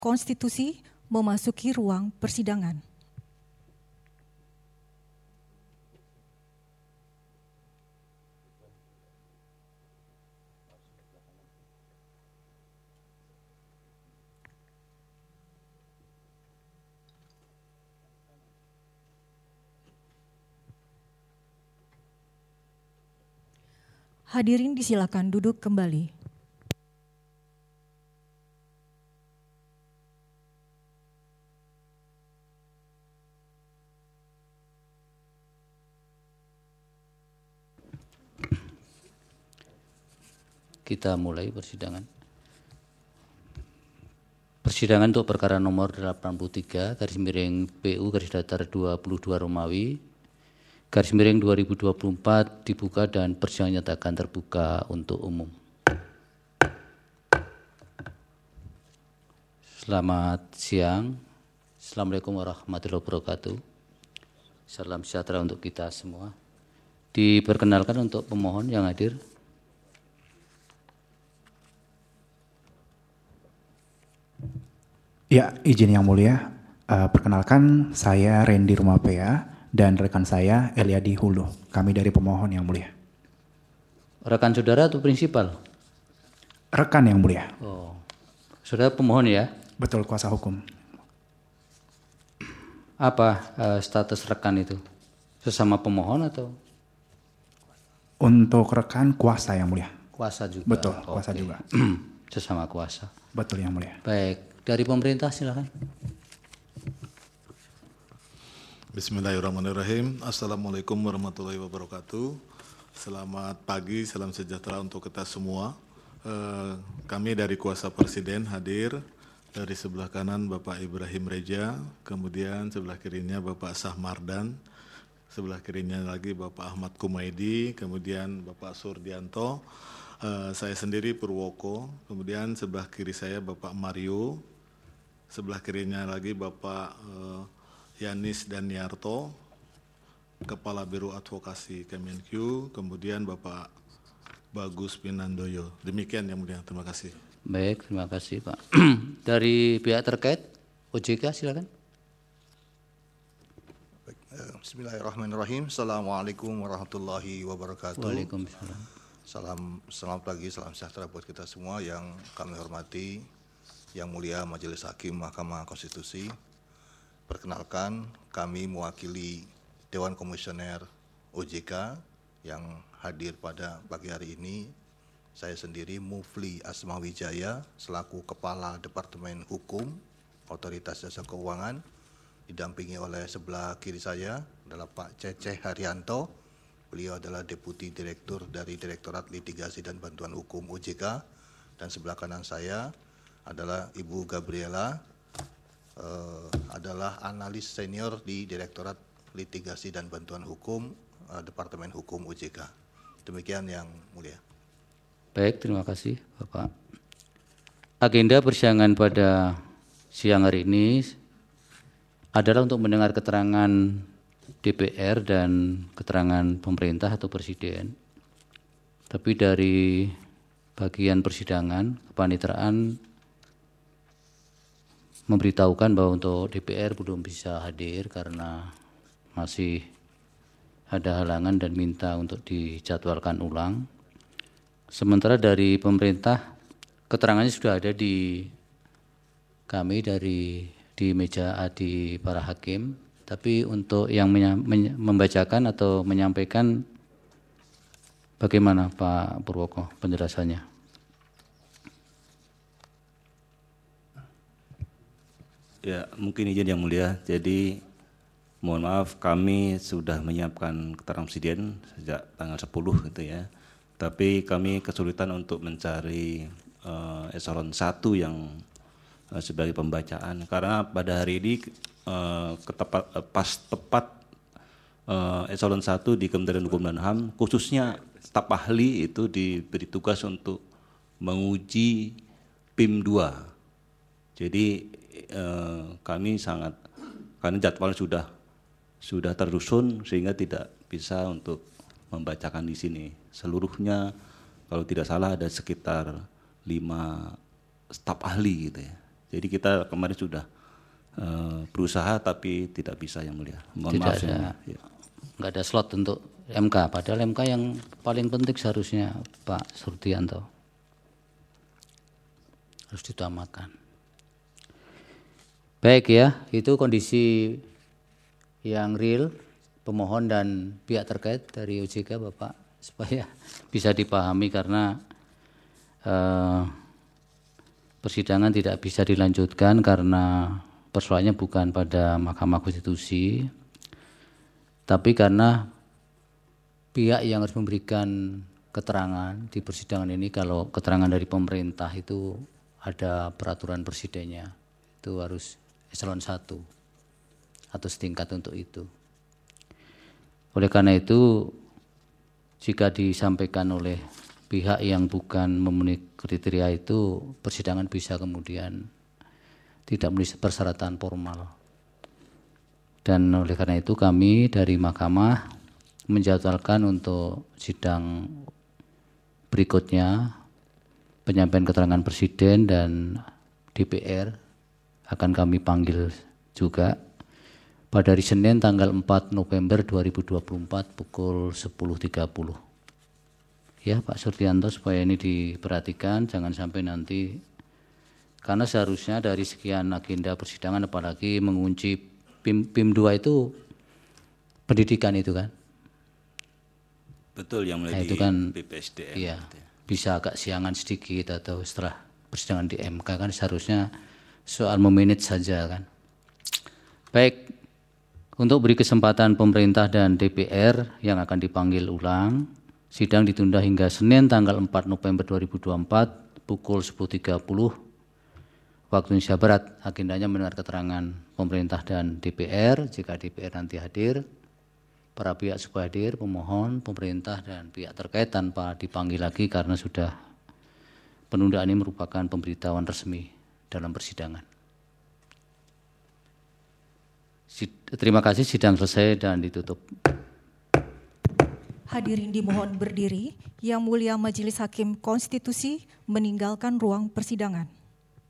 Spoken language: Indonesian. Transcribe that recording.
Konstitusi memasuki ruang persidangan. Hadirin disilakan duduk kembali. Kita mulai persidangan. Persidangan untuk perkara nomor 83 garis miring PU garis datar 22 Romawi garis miring 2024 dibuka dan persidangan nyatakan terbuka untuk umum. Selamat siang. Assalamualaikum warahmatullahi wabarakatuh. Salam sejahtera untuk kita semua. Diperkenalkan untuk pemohon yang hadir. Ya, izin yang mulia. Perkenalkan, saya Randy Rumapea dan rekan saya Eliadi Hulu. Kami dari pemohon yang mulia. Rekan saudara atau prinsipal? Rekan yang mulia. Oh, saudara pemohon ya? Betul, kuasa hukum. Apa status rekan itu? Sesama pemohon atau? Untuk rekan kuasa yang mulia. Kuasa juga? Betul, kuasa juga. Sesama kuasa. Betul yang mulia. Baik. Dari pemerintah silakan. Bismillahirrahmanirrahim. Assalamualaikum warahmatullahi wabarakatuh. Selamat pagi, salam sejahtera untuk kita semua. Kami dari kuasa Presiden hadir. Dari sebelah kanan Bapak Ibrahim Reja, kemudian sebelah kirinya Bapak Sahmardan, sebelah kirinya lagi Bapak Ahmad Kumaidi, kemudian Bapak Surdianto, saya sendiri Purwoko, kemudian sebelah kiri saya Bapak Mario, sebelah kirinya lagi Bapak Yanis Daniarto, Kepala Biro Advokasi Kemenkyu, kemudian Bapak Bagus Pinandoyo. Demikian yang mulia, terima kasih. Baik, terima kasih Pak. Dari pihak terkait, OJK silakan. Bismillahirrahmanirrahim. Assalamualaikum warahmatullahi wabarakatuh. Waalaikumsalam. Selamat pagi, salam sejahtera buat kita semua yang kami hormati, Yang Mulia Majelis Hakim Mahkamah Konstitusi. Perkenalkan, kami mewakili Dewan Komisioner OJK yang hadir pada pagi hari ini. Saya sendiri Mufli Asmawijaya selaku Kepala Departemen Hukum Otoritas Jasa Keuangan, didampingi oleh sebelah kiri saya adalah Pak Ceceh Haryanto. Beliau adalah Deputi Direktur dari Direktorat Litigasi dan Bantuan Hukum OJK, dan sebelah kanan saya adalah Ibu Gabriela, adalah analis senior di Direktorat Litigasi dan Bantuan Hukum Departemen Hukum OJK. Demikian yang mulia. Baik, terima kasih Bapak. Agenda persidangan pada siang hari ini adalah untuk mendengar keterangan DPR dan keterangan pemerintah atau presiden. Tapi dari bagian persidangan, kepanitraan memberitahukan bahwa untuk DPR belum bisa hadir karena masih ada halangan dan minta untuk dijadwalkan ulang. Sementara dari pemerintah, keterangannya sudah ada di kami di meja di para hakim. Tapi untuk yang membacakan atau menyampaikan, bagaimana Pak Purwoko penjelasannya? Ya, mungkin izin yang mulia. Jadi mohon maaf, kami sudah menyiapkan keterangan presiden sejak tanggal 10 gitu ya. Tapi kami kesulitan untuk mencari eselon 1 yang sebagai pembacaan, karena pada hari ini tepat eselon 1 di Kementerian Hukum dan HAM, khususnya staf ahli itu diberi tugas untuk menguji PIM 2. Jadi kami karena jadwalnya sudah tersusun sehingga tidak bisa untuk membacakan di sini. Seluruhnya kalau tidak salah ada sekitar 5 staf ahli gitu ya. Jadi kita kemarin sudah berusaha tapi tidak bisa Yang Mulia. Mohon Tidak maaf, ada, Yang Mulia. Ya. nggak ada slot untuk MK, padahal MK yang paling penting seharusnya Pak Surdianto. Harus ditamakan. Baik ya, itu kondisi yang real pemohon dan pihak terkait dari OJK Bapak, supaya bisa dipahami karena persidangan tidak bisa dilanjutkan karena persoalannya bukan pada Mahkamah Konstitusi, tapi karena pihak yang harus memberikan keterangan di persidangan ini, kalau keterangan dari pemerintah itu ada peraturan presidennya, itu harus eselon 1 atau setingkat untuk itu. Oleh karena itu, jika disampaikan oleh pihak yang bukan memenuhi kriteria itu, persidangan bisa kemudian tidak memenuhi persyaratan formal. Dan oleh karena itu kami dari Mahkamah menjadwalkan untuk sidang berikutnya penyampaian keterangan Presiden dan DPR akan kami panggil juga pada hari Senin tanggal 4 November 2024 pukul 10.30. Ya Pak Surdianto, supaya ini diperhatikan, jangan sampai nanti, karena seharusnya dari sekian agenda persidangan apalagi mengunci PIM 2 itu pendidikan itu kan. Betul Yang Mulia, Nah, di itu kan BPSDM. iya, bisa agak siangan sedikit atau setelah persidangan di MK kan seharusnya soal memanage saja kan. Baik, untuk beri kesempatan pemerintah dan DPR yang akan dipanggil ulang, sidang ditunda hingga Senin tanggal 4 November 2024 pukul 10.30 waktu Indonesia Barat. Agendanya mendengar keterangan pemerintah dan DPR. Jika DPR nanti hadir, para pihak supaya hadir, pemohon, pemerintah dan pihak terkait tanpa dipanggil lagi karena sudah penundaan ini merupakan pemberitahuan resmi dalam persidangan. Terima kasih, sidang selesai dan ditutup. Hadirin dimohon berdiri. Yang Mulia Majelis Hakim Konstitusi meninggalkan ruang persidangan.